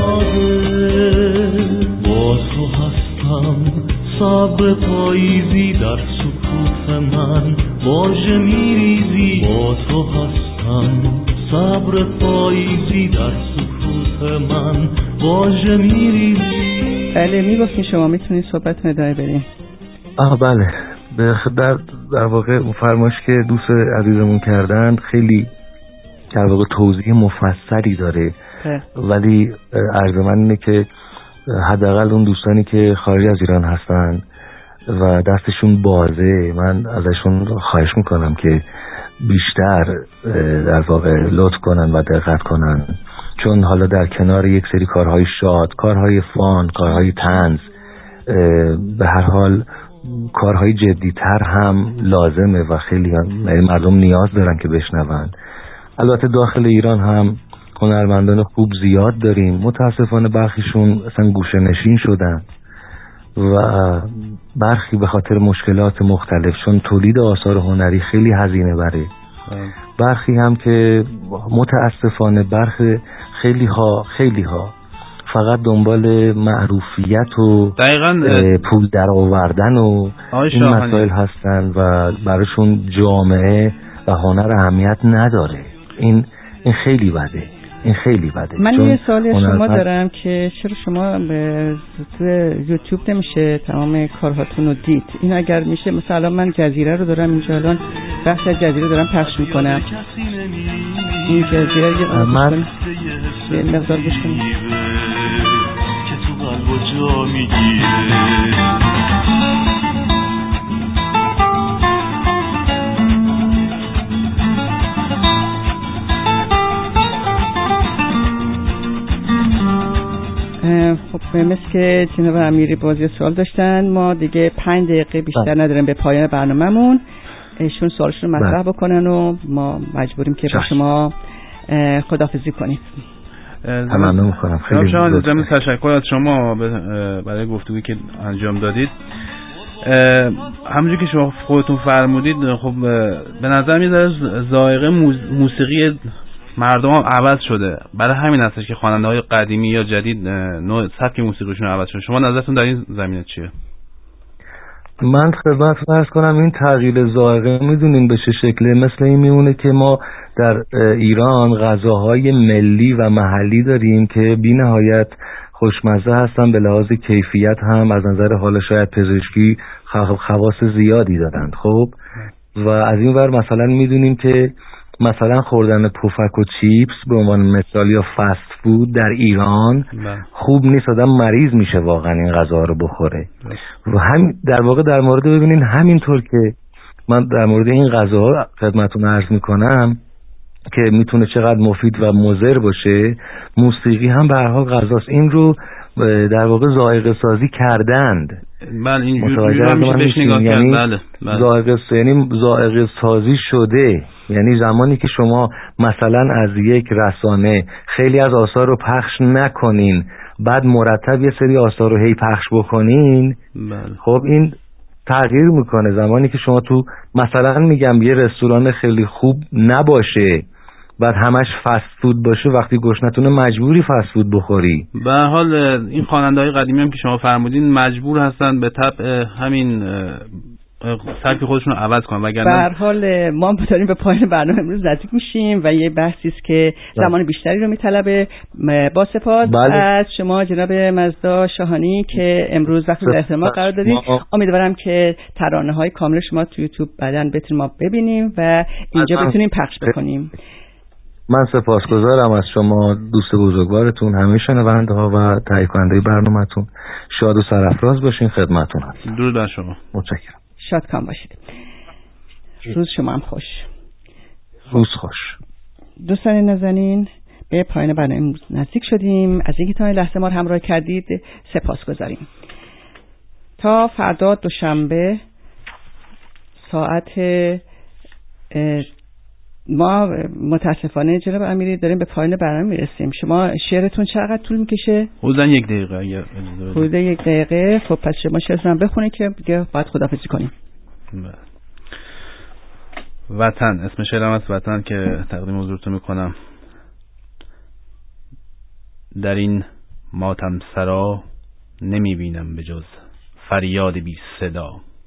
نهاده. با تو هستم صبر پاییزی در سکوت من، واژه میریزی. با تو هستم صبر پاییزی در سکوت من، واژه میریزی. بله میگفتین شما میتونید صحبت ادامه بریم. بله در واقع فرمایش که دوست عزیزمون کردن خیلی در واقع توضیح مفصلی داره، ولی عرض من اینه که حداقل اون دوستانی که خارج از ایران هستن و دستشون بازه، من ازشون خواهش میکنم که بیشتر در واقع لطف کنن و دقت کنن، چون حالا در کنار یک سری کارهای شاد، کارهای فان، کارهای طنز، به هر حال کارهای جدی‌تر هم لازمه و خیلی مردم نیاز دارن که بشنون. البته داخل ایران هم هنرمندان خوب زیاد داریم، متاسفانه برخیشون اصلا گوشه نشین شدن و برخی به خاطر مشکلات مختلف، چون تولید آثار هنری خیلی هزینه بره، برخی هم که متاسفانه خیلی ها فقط دنبال معروفیت و پول در آوردن و این مسائل هستن و براشون جامعه و هنر اهمیت نداره. این خیلی بده، این خیلی بده. من یه سوالی شما دارم که چرا شما تو یوتیوب نمیشه تمام کارهاتون رو دید؟ این اگر میشه، مثلا من جزیره رو دارم اینجا، الان بخش از جزیره دارم پخش میکنم، این جزیره رو من یه مقدار گوش کنم که تو قلب و جا میگیره. خب مثل که جناب امیری بازی سوال داشتن، ما دیگه 5 دقیقه بیشتر نداریم به پایان برنامه‌مون. ایشون سوالشون رو مطرح بکنن و ما مجبوریم که با شما خداحافظی کنیم. ممنون می‌کنم. خیلی ضمن تشکر از شما برای گفتگویی که انجام دادید. همونجوری که شما خودتون فرمودید، خب به نظر میاد ذائقه موسیقی مردم هم عوض شده، برای همین هستش که خواننده‌های قدیمی یا جدید نوع سبک موسیقیشون عوض شده. شما نظرتون در این زمینه چیه؟ من خدمتتون عرض کنم این تغییر ذائقه میدونین به چه شکله؟ مثل این میمونه که ما در ایران غذاهای ملی و محلی داریم که بی‌نهایت خوشمزه هستن، به لحاظ کیفیت هم از نظر حالا شاید پزشکی خواص زیادی دارند. خب و از این ور مثلا میدونیم که مثلا خوردن پفک و چیپس به عنوان مثال یا فست فود در ایران خوب نیست، آدم مریض میشه واقعا این غذا رو بخوره. و هم در واقع در مورد ببینین همینطور که من در مورد این غذا خدمتتون عرض میکنم که میتونه چقدر مفید و مضر باشه، موسیقی هم به هر حال غذاست. این رو در واقع ذائقه سازی کردند. بله این متوجه میشه نگاه کرد. بله ذائقه سازی شده، یعنی زمانی که شما مثلا از یک رسانه خیلی از آثار رو پخش نکنین، بعد مرتب یه سری آثار رو هی پخش بکنین، خب این تغییر میکنه. زمانی که شما تو مثلا میگم یه رستوران خیلی خوب نباشه، بعد همش فست فود باشه، وقتی گشنتونه مجبوری فست فود بخوری. به هر حال این خواننده‌های قدیمی هم که شما فرمودین مجبور هستن به طبع همین سبک خودشون رو عوض کنن، وگرنه به هر حال ما داریم به پایان برنامه امروز نزدیک میشیم و یه بحثی است که زمان بیشتری رو میطلبه. با سپاس از شما جناب مزدا شاهانی که امروز وقت در احترام قرار دادید. امیدوارم که ترانه‌های کامل شما تو یوتیوب بعداً بتونیم ما ببینیم و اینجا بتونیم پخش بکنیم. من سپاسگزارم از شما دوست بزرگوارتون، همه شنونده ها و تهیه کننده برنامه‌تون. شاد و سرافراز باشین. خدمتتون هستم. درود بر شما. متشکرم. شاد کام باشید. روز شما هم خوش. روز خوش. دوستان نازنین، به پایان برنامه نزدیک شدیم. از اینکه تا این لحظه ما رو همراه کردید سپاسگزاریم. تا فردا دوشنبه ساعت ما متاسفانه جناب امیری داریم به پایان برنامه میرسیم. شما شعرتون چقدر طول میکشه؟ حدوداً 1 دقیقه اگر اجازه بدید. حدود 1 دقیقه. خب پس شما شعرتون بخونید که دیگه باید خداحافظی کنیم. وطن، اسم شعرم است وطن که تقدیم حضورتون میکنم. در این ماتم سرا نمیبینم به جز فریاد بی صدا.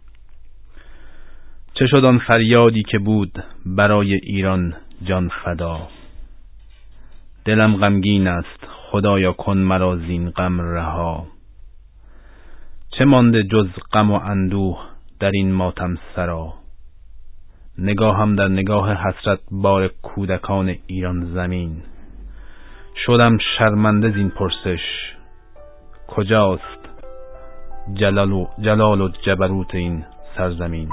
چه شد آن فریادی که بود برای ایران جان فدا؟ دلم غمگین است خدایا کن مرا زین غم رها. چه مانده جز غم و اندوه در این ماتم سرا؟ نگاهم در نگاه حسرت بار کودکان ایران زمین. شدم شرمنده زین پرسش کجاست جلال و جبروت این سرزمین؟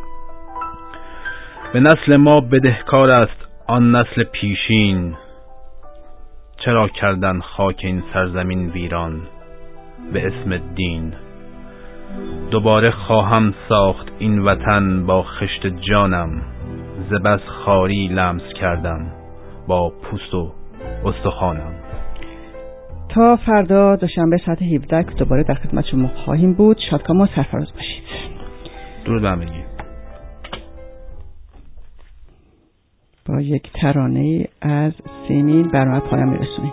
به نسل ما بدهکار است آن نسل پیشین. چرا کردن خاک این سرزمین ویران به اسم دین؟ دوباره خواهم ساخت این وطن با خشت جانم. ز بس خواری لمس کردم با پوست و استخوانم. تا فردا دوشنبه ساعت 17 دوباره در خدمت شما خواهیم بود. شادکام و سرفراز باشید. درود بر همگی. با یک ترانه از سیمین برنامه پایان میرسونیم.